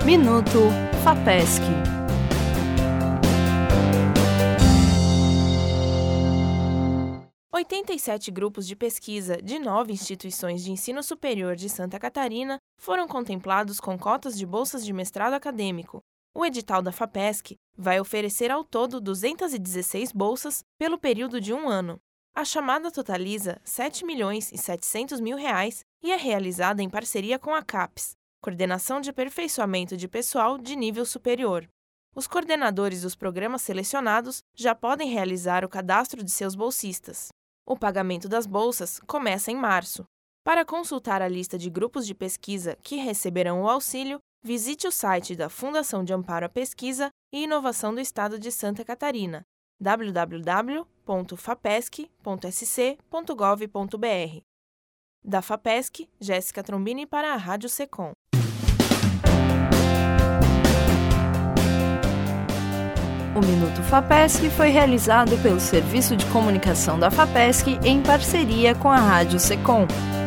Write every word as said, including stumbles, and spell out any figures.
Minuto FAPESC. oitenta e sete grupos de pesquisa de nove instituições de ensino superior de Santa Catarina foram contemplados com cotas de bolsas de mestrado acadêmico. O edital da FAPESC vai oferecer ao todo duzentas e dezesseis bolsas pelo período de um ano. A chamada totaliza sete milhões e setecentos mil reais e é realizada em parceria com a CAPES, Coordenação de Aperfeiçoamento de Pessoal de Nível Superior. Os coordenadores dos programas selecionados já podem realizar o cadastro de seus bolsistas. O pagamento das bolsas começa em março. Para consultar a lista de grupos de pesquisa que receberão o auxílio, visite o site da Fundação de Amparo à Pesquisa e Inovação do Estado de Santa Catarina, w w w ponto fapesc ponto s c ponto gov ponto b r. Da FAPESC, Jéssica Trombini para a Rádio Secom. O Minuto FAPESC foi realizado pelo Serviço de Comunicação da FAPESC em parceria com a Rádio Secom.